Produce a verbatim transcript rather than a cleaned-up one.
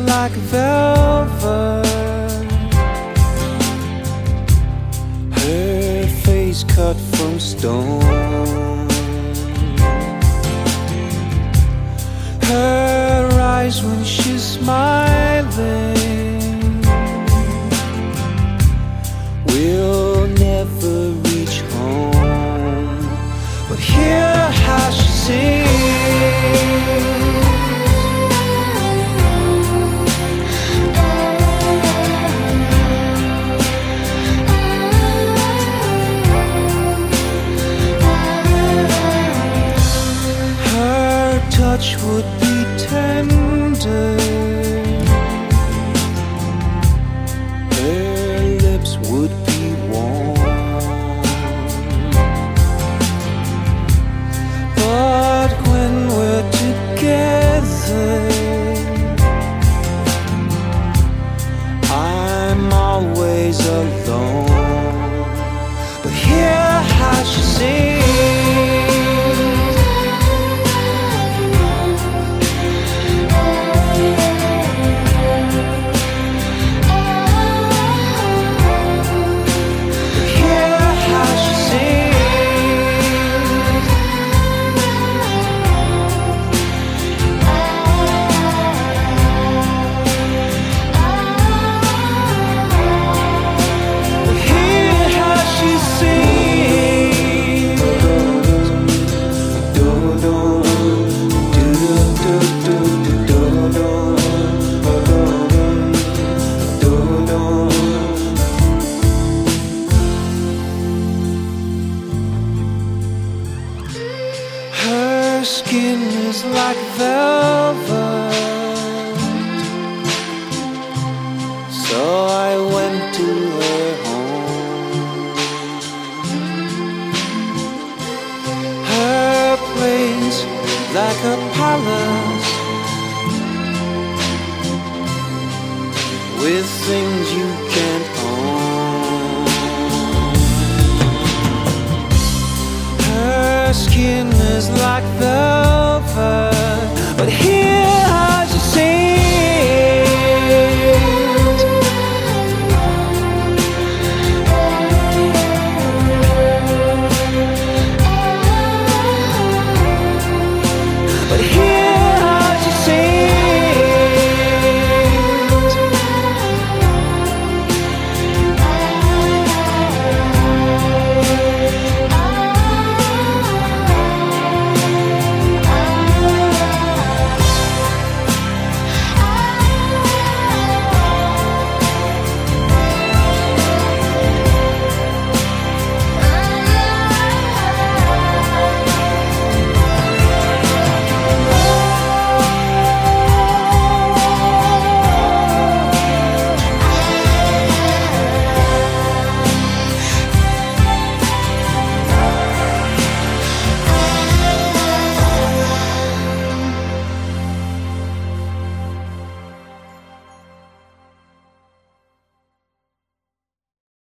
like velvet. Her face cut from stone. Her eyes when she's smiling will never reach home, but hear how she sings. Touch would be tender. Her lips would be warm. But when we're together, I'm always alone. But hear how she sings. Her skin is like velvet, so I went to her home. Her place like a palace with things you